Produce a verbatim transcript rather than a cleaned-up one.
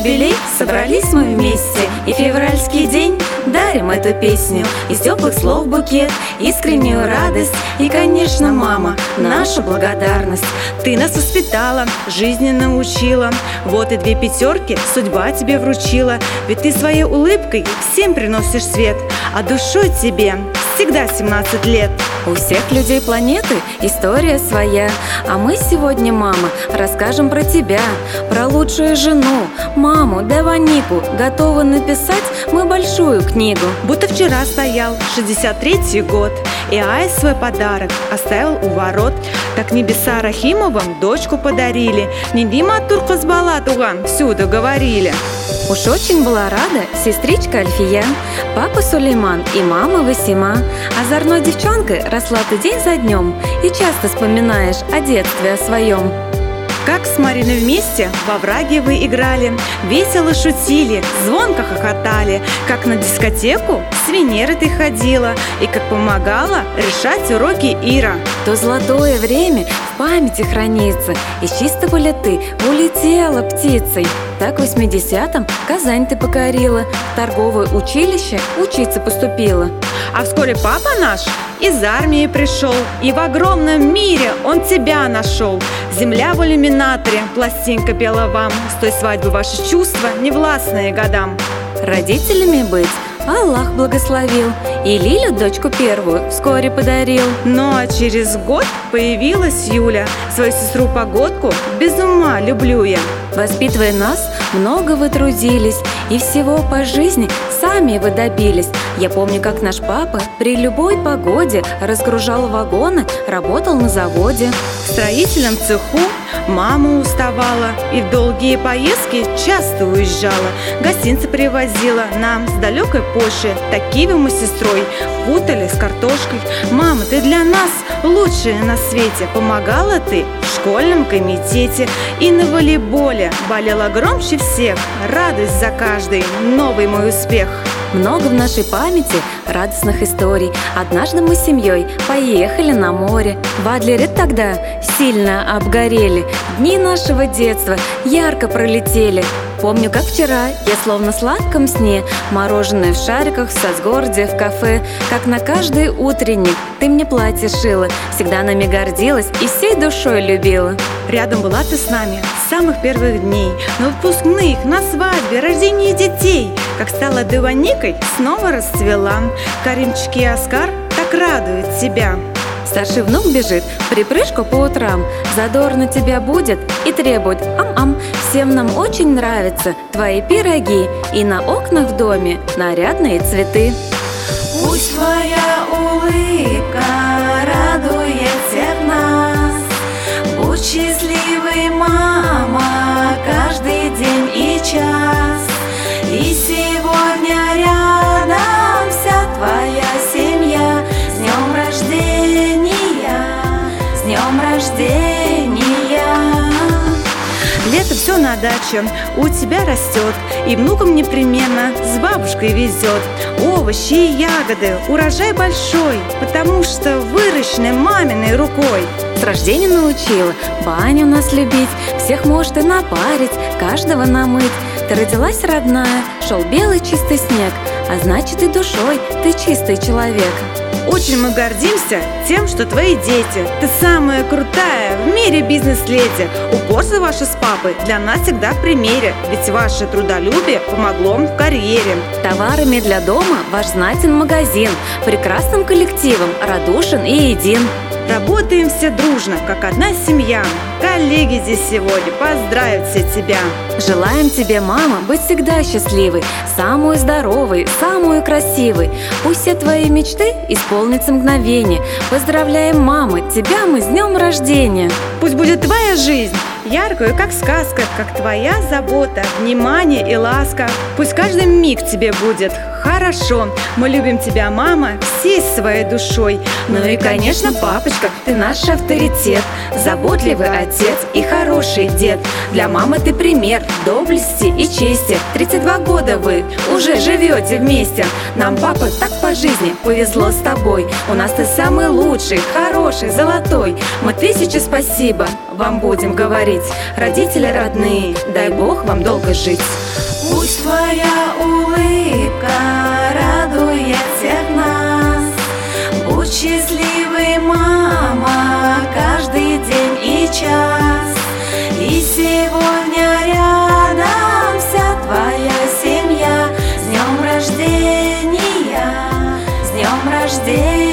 юбилей, собрались мы вместе, и февральский день дарим эту песню. Из теплых слов букет, искреннюю радость. И, конечно, мама, наша благодарность. Ты нас воспитала, жизни научила. Вот и две пятерки судьба тебе вручила. Ведь ты своей улыбкой всем приносишь свет, а душой тебе всегда семнадцать лет. У всех людей планеты история своя, а мы сегодня, мама, расскажем про тебя, про лучшую жену, маму да Ванику. Готовы написать мы большую книгу. Будто вчера стоял шестьдесят третий год, и Ая свой подарок оставил у ворот. Так небеса Рахимовым дочку подарили. Не Дима Туркызбала туган, всюду говорили. Уж очень была рада сестричка Альфия, папа Сулейман и мама Васима. Озорной девчонкой росла ты день за днем, и часто вспоминаешь о детстве о своем. Как с Мариной вместе во враге вы играли, весело шутили, звонко хохотали. Как на дискотеку с Венерой ты ходила, и как помогала решать уроки Ира. То золотое время в памяти хранится, из чистого ли ты улетела птицей. Так в восьмидесятом Казань ты покорила, в торговое училище учиться поступила. А вскоре папа наш из армии пришел, и в огромном мире он тебя нашел. Земля в иллюминаторе, пластинка пела вам, с той свадьбы ваши чувства невластные годам. Родителями быть Аллах благословил, и Лилю, дочку первую, вскоре подарил. Ну а через год появилась Юля, свою сестру Погодку без ума люблю я. Воспитывая нас, много вы трудились, и всего по жизни сами вы добились. Я помню, как наш папа при любой погоде разгружал вагоны, работал на заводе. В строительном цеху мама уставала, и в долгие поездки часто уезжала. Гостинцы привозила нам с далекой Польши. Такие мы с сестрой путали с картошкой. Мама, ты для нас лучшая на свете. Помогала ты в школьном комитете, и на волейболе болела громче всех. Радость за каждый новый мой успех. Много в нашей памяти радостных историй. Однажды мы с семьей поехали на море. В Адлере тогда сильно обгорели. Дни нашего детства ярко пролетели. Помню, как вчера, я словно в сладком сне, мороженое в шариках, в Сацгороде, в кафе. Как на каждый утренник ты мне платье шила, всегда нами гордилась и всей душой любила. Рядом была ты с нами с самых первых дней, на выпускных, на свадьбе, рождении детей. Как стала ты Ваникой, снова расцвела. Каримчик и Оскар так радуют тебя. Старший внук бежит в припрыжку по утрам, задорно тебя будет и требует ам-ам. Всем нам очень нравятся твои пироги, и на окнах в доме нарядные цветы. Пусть твоя улыбка радует всех нас. Будь счастливой, мама, каждый день и час. И сегодня рядом вся твоя семья. С днем рождения, с днем рождения. Лето все на даче у тебя растет, и внукам непременно с бабушкой везет. Овощи и ягоды, урожай большой, потому что выращены маминой рукой. С рождения научила баню нас любить, всех может и напарить, каждого намыть. Ты родилась родная, шел белый чистый снег, а значит и душой ты чистый человек. Очень мы гордимся тем, что твои дети. Ты самая крутая в мире бизнес-леди. Упорство ваше с папой для нас всегда в примере, ведь ваше трудолюбие помогло в карьере. Товарами для дома ваш знатен магазин, прекрасным коллективом радушен и един. Работаем все дружно, как одна семья. Коллеги здесь сегодня поздравят все тебя. Желаем тебе, мама, быть всегда счастливой, самой здоровой, самой красивой. Пусть все твои мечты исполнятся мгновение. Поздравляем, мама, тебя мы с днем рождения. Пусть будет твоя жизнь яркую, как сказка, как твоя забота, внимание и ласка. Пусть каждый миг тебе будет хорошо. Мы любим тебя, мама, всей своей душой. Ну и, конечно, папочка, ты наш авторитет, заботливый отец и хороший дед. Для мамы ты пример доблести и чести. тридцать два года вы уже живете вместе. Нам, папа, так по жизни повезло с тобой. У нас ты самый лучший, хороший, золотой. Мы тысячи спасибо вам будем говорить. Родители родные, дай Бог вам долго жить. Пусть твоя улыбка радует всех нас. Будь счастливой, мама, каждый день и час. И сегодня рядом вся твоя семья. С днем рождения, с днем рождения.